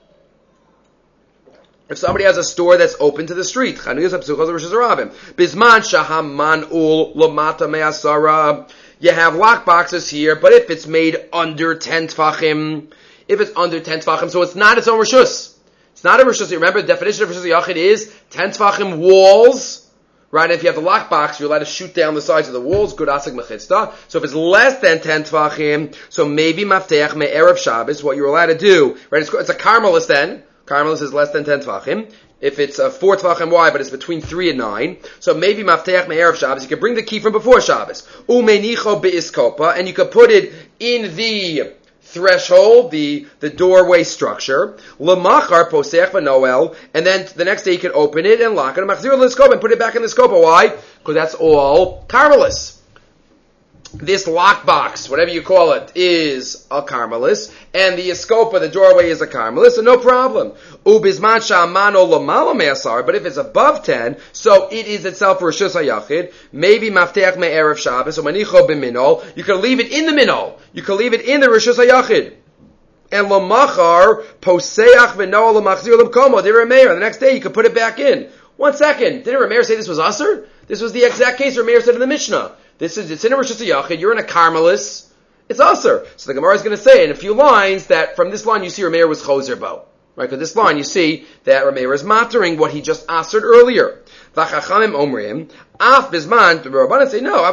If somebody has a store that's open to the street, chanuyos hapsuchos l'rishus harabim. Bisman shahaman ul lomata me'asara. You have lock boxes here, but if it's made under 10 tfachim, so it's not its own rishus. It's not a rishus. Remember, the definition of rishus yachid is 10 tfachim walls, right? If you have the lock box, you're allowed to shoot down the sides of the walls, good asik mechitzta. So if it's less than 10 tfachim, so maybe mafteach me'erev Shabbos, what you're allowed to do, right? It's a karmelis then. Karmelis is less than 10 tfachim. If it's 4 tvachim wide, but it's between 3 and 9, so maybe mafteach me'erev Shabbos, you can bring the key from before Shabbos. Umenicho be'iskopa, and you can put it in the threshold, the doorway structure. Lemachar posech v'noel, and then the next day you can open it and lock it, and machzir l'skopa, and put it back in the skopa. Why? Because that's all karmelis. This lockbox, whatever you call it, is a karmelis, and the escopa, the doorway, is a karmelis, so no problem. Ubizman sha'amano lamala me'asar, but if it's above 10, so it is itself rishus hayachid. Maybe mafteach me'erev Shabbos, or manicho b'minol. You can leave it in the minol. You can leave it in the rishus hayachid. And lamachar poseach v'noel lamachzir l'mkomo. Did Rameir, the next day you can put it back in. 1 second. Didn't Rameir say this was aser? This was the exact case Rameir said in the Mishnah. It's in a rishus hayachid. You're in a karmelis. It's aser. So the Gemara is going to say in a few lines that from this line you see Rameir was choser bo. Right? Because this line you see that Rameir is mattering what he just asered earlier. V'chachamim omrim af bizman. The Rabbanan say no.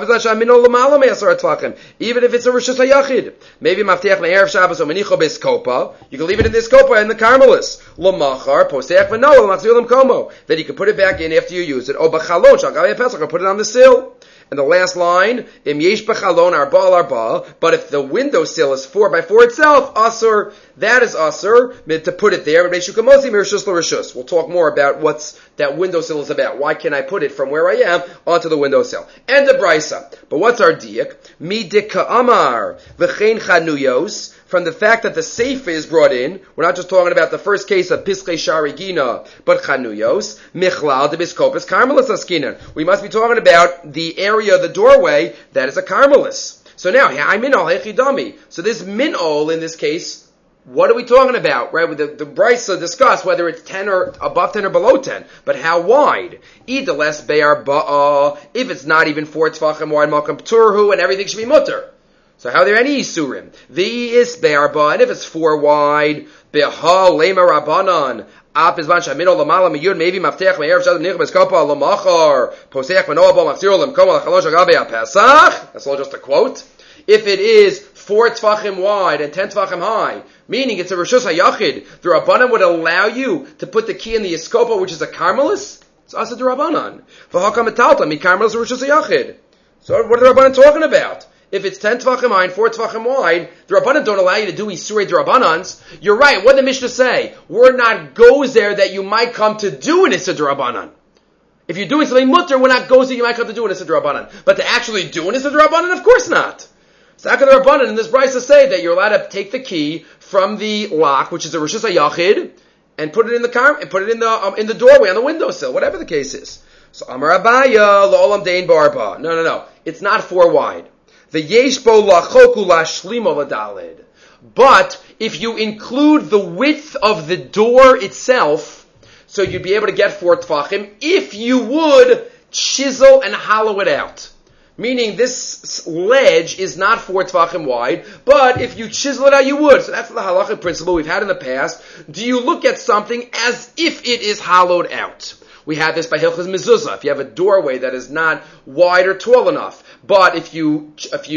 Even if it's a rishus hayachid, maybe mafteach me'erev Shabbos or menicho beskopa. You can leave it in this kopa in the karmelis. L'machar poseach v'noel l'machzir l'mkomo. Then you can put it back in after you use it. O b'chalon shal gavei pesach, or put it on the sill. And the last line, im yesh b'chalon arba, but if the windowsill is 4 by 4 itself, asur, that is asur, to put it there. We'll talk more about what's that windowsill is about. Why can I put it from where I am onto the windowsill? And the brisa. But what's our diak? Mi dika amar v'chein chanuyos. From the fact that the seif is brought in, we're not just talking about the first case of Pischei Sharigina, but Chanuyos, Michlal de Biskopis Karmelis Askinan. We must be talking about the area of the doorway that is a Karmelis. So now, I'm minol hechidami. So this minol in this case, what are we talking about? Right? The Brisa discuss whether it's 10 or above 10 or below 10. But how wide? Either less be'ar ba'a, if it's not even 4 tfachim wide, malkam pturhu, and everything should be mutter. So how are there any isurim? The is be'arba, and if it's 4 wide, be'ha lema rabbanan, ap izman shamino lamala miyud, maybe mafteach me'erev shadim nich beskopa lamachar, poseach menoabo machziro lemkomo lachalosh agabe ha-pesach. That's all just a quote. If it is 4 tfachim wide and 10 tfachim high, meaning it's a rishus hayachid, the rabbanan would allow you to put the key in the eskopa, which is a karmelis. It's asa de rabbanan. V'hakam etalta mi karmelis rishus hayachid. So what are the rabbanan talking about? If it's 10 tvachim high and 4 tvachim wide, the Rabbanan don't allow you to do Isurei D'Rabbanans. You're right. What did the Mishnah say? We're not goes there that you might come to do an Issa D'Rabbanan. If you're doing something mutter, we're not goes there you might come to do an Issa D'Rabbanan. But to actually do an Issa D'Rabbanan, of course not. So how can the Rabbanan in this brisa say that you're allowed to take the key from the lock, which is a Rishus HaYachid, and put it in the doorway on the windowsill, whatever the case is. So Amar Abaya L'Olam Dein Barba. No. It's not 4 wide. The yeshbo lachoku lashlimo ladalid. But if you include the width of the door itself, so you'd be able to get 4 tfachim, if you would chisel and hollow it out. Meaning this ledge is not 4 tfachim wide, but if you chisel it out, you would. So that's the halachic principle we've had in the past. Do you look at something as if it is hollowed out? We have this by Hilchas Mezuzah. If you have a doorway that is not wide or tall enough, but if you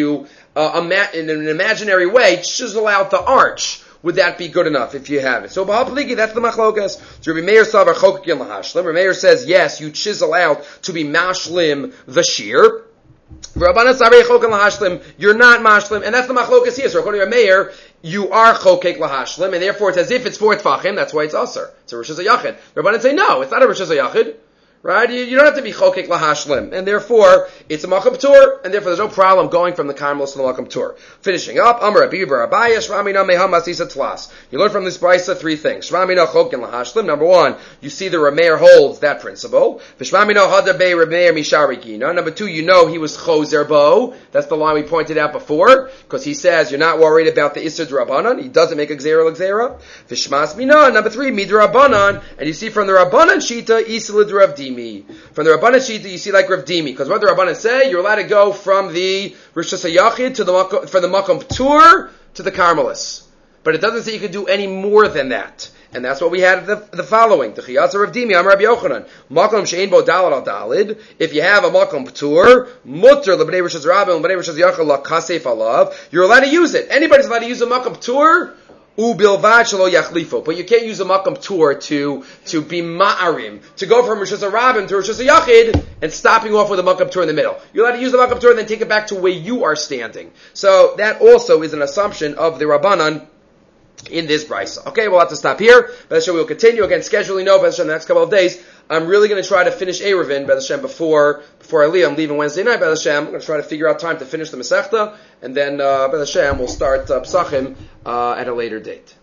in an imaginary way chisel out the arch, would that be good enough if you have it? So b'ha'pligi, that's the machlokas. So Rabbi Meir savar chokikin lahashlim. Rabbi Meir says yes, you chisel out to be mashlim the shear. Rabbanan sarei chokin lahashlim, you're not mashlim, and that's the machlokas here. So according to Rabbi Meir, you are chokek lahashlim, and therefore it's as if it's 4 tfachim. That's why it's aser. It's a rishus hayachid. Rabbanan say no, it's not a rishus hayachid. Right? You don't have to be chokek lahashlim. And therefore, it's a makam tur, and therefore there's no problem going from the Carmelis to the makam tur. Finishing up, Amar Abi Bar Abayas, Ramina Meham Asisa Tlas. You learn from this brisa three things. Ramina choken lahashlim. Number one, you see the Rameir holds that principle. Vishramina hadabe Rameir misharigina. Number two, you know he was choser bo. That's the line we pointed out before, because he says you're not worried about the Isser D'Rabbanan. He doesn't make a Gzera l'Gzera. Vishmas Mina. Number three, Midrabbanan. And you see from the Rabbanan Shita, Isla Rav Dimi. From the Rabbanan Shita, you see like Rav Dimi. Because what the Rabbanan say, you're allowed to go from the Rishus HaYachid to from the Makam Tur to the Carmelis. But it doesn't say you can do any more than that. And that's what we had the following. The Chiyatza Rav Dimi, Amar Rabbi Yochanan. Makam she'ein bo dalad al dalid. If you have a Makam P'tur, mutter l'bnei Rishus Rabbim, l'bnei Rishus Yachid l'kasef alav, you're allowed to use it. Anybody's allowed to use a Makam P'tur, u'bilvad shelo yachlifo. But you can't use a Makam P'tur to be ma'arim, to go from Rishus Rabbim to Rishus Yachid, and stopping off with a Makam P'tur in the middle. You're allowed to use the Makam P'tur and then take it back to where you are standing. So that also is an assumption of the Rabbanan in this brisa. Okay, we'll have to stop here. Be'ez Hashem, we'll continue. Again, scheduling no, Be'ez Hashem, the next couple of days. I'm really going to try to finish Eruvin, Be'ez Hashem, before I leave. I'm leaving Wednesday night, Be'ez Hashem. I'm going to try to figure out time to finish the Masechta, and then, Be'ez Hashem, we'll start Psachim at a later date.